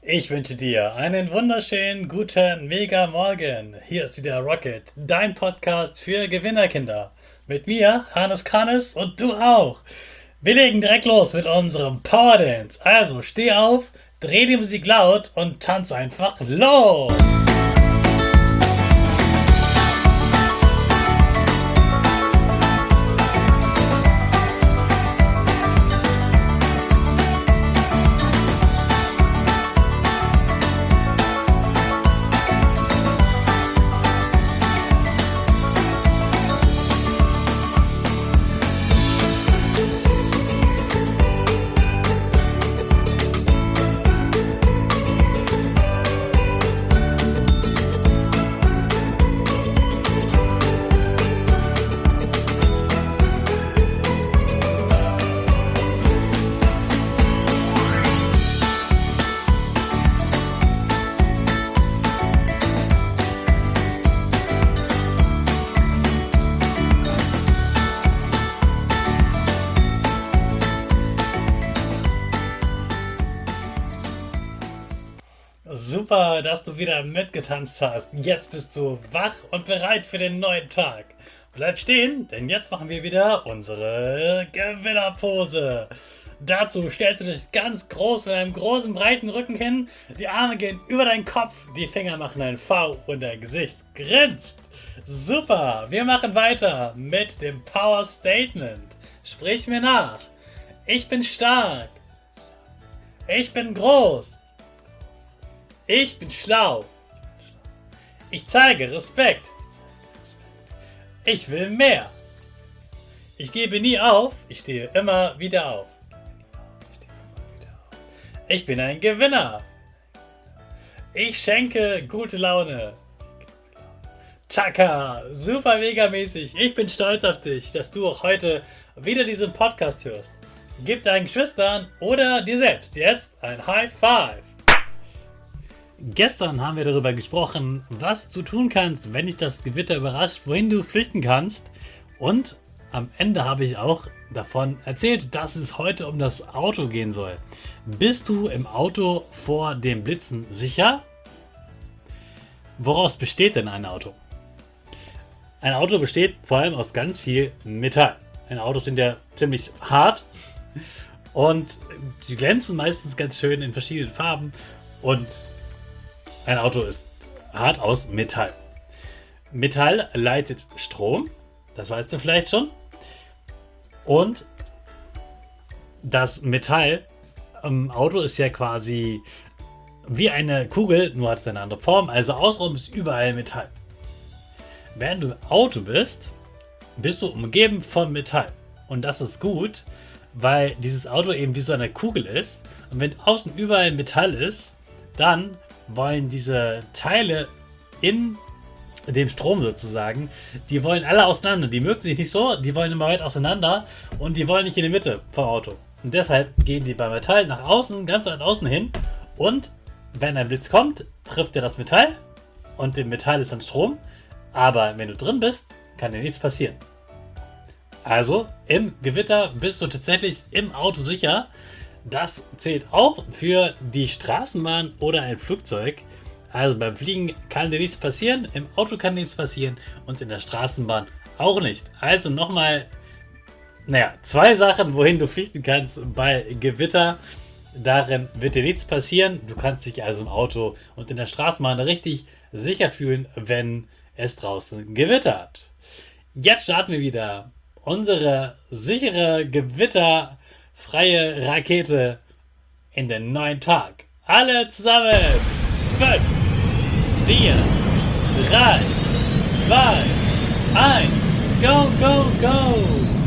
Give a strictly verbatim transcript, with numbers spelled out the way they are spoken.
Ich wünsche dir einen wunderschönen guten Mega Morgen. Hier ist wieder Rocket, dein Podcast für Gewinnerkinder. Mit mir, Hannes Kannes, und du auch. Wir legen direkt los mit unserem Power Dance. Also steh auf, dreh die Musik laut und tanz einfach los. Super, dass du wieder mitgetanzt hast. Jetzt bist du wach und bereit für den neuen Tag. Bleib stehen, denn jetzt machen wir wieder unsere Gewinnerpose. Dazu stellst du dich ganz groß mit einem großen, breiten Rücken hin. Die Arme gehen über deinen Kopf, die Finger machen ein V und dein Gesicht grinst. Super, wir machen weiter mit dem Power Statement. Sprich mir nach. Ich bin stark. Ich bin groß. Ich bin schlau. Ich zeige Respekt. Ich will mehr. Ich gebe nie auf. Ich stehe immer wieder auf. Ich bin ein Gewinner. Ich schenke gute Laune. Chaka, super mega mäßig. Ich bin stolz auf dich, dass du auch heute wieder diesen Podcast hörst. Gib deinen Geschwistern oder dir selbst jetzt ein High Five. Gestern haben wir darüber gesprochen, was du tun kannst, wenn dich das Gewitter überrascht, wohin du flüchten kannst. Und am Ende habe ich auch davon erzählt, dass es heute um das Auto gehen soll. Bist du im Auto vor dem Blitzen sicher? Woraus besteht denn ein Auto? Ein Auto besteht vor allem aus ganz viel Metall. Ein Autos sind ja ziemlich hart und sie glänzen meistens ganz schön in verschiedenen Farben und ein Auto ist hart aus Metall. Metall leitet Strom, das weißt du vielleicht schon. Und das Metall im Auto ist ja quasi wie eine Kugel, nur hat es eine andere Form. Also außenrum ist überall Metall. Wenn du im Auto bist, bist du umgeben von Metall. Und das ist gut, weil dieses Auto eben wie so eine Kugel ist. Und wenn außen überall Metall ist, dann wollen diese Teile in dem Strom sozusagen, die wollen alle auseinander. Die mögen sich nicht so, die wollen immer weit auseinander und die wollen nicht in die Mitte vom Auto. Und deshalb gehen die beim Metall nach außen, ganz weit außen hin. Und wenn ein Blitz kommt, trifft er das Metall und dem Metall ist dann Strom. Aber wenn du drin bist, kann dir nichts passieren. Also im Gewitter bist du tatsächlich im Auto sicher. Das zählt auch für die Straßenbahn oder ein Flugzeug. Also beim Fliegen kann dir nichts passieren, im Auto kann dir nichts passieren und in der Straßenbahn auch nicht. Also nochmal, naja, zwei Sachen, wohin du flüchten kannst bei Gewitter. Darin wird dir nichts passieren. Du kannst dich also im Auto und in der Straßenbahn richtig sicher fühlen, wenn es draußen gewittert. Jetzt starten wir wieder unsere sichere Gewitter freie Rakete in den neuen Tag. Alle zusammen. fünf, vier, drei, zwei, eins. Go, go, go.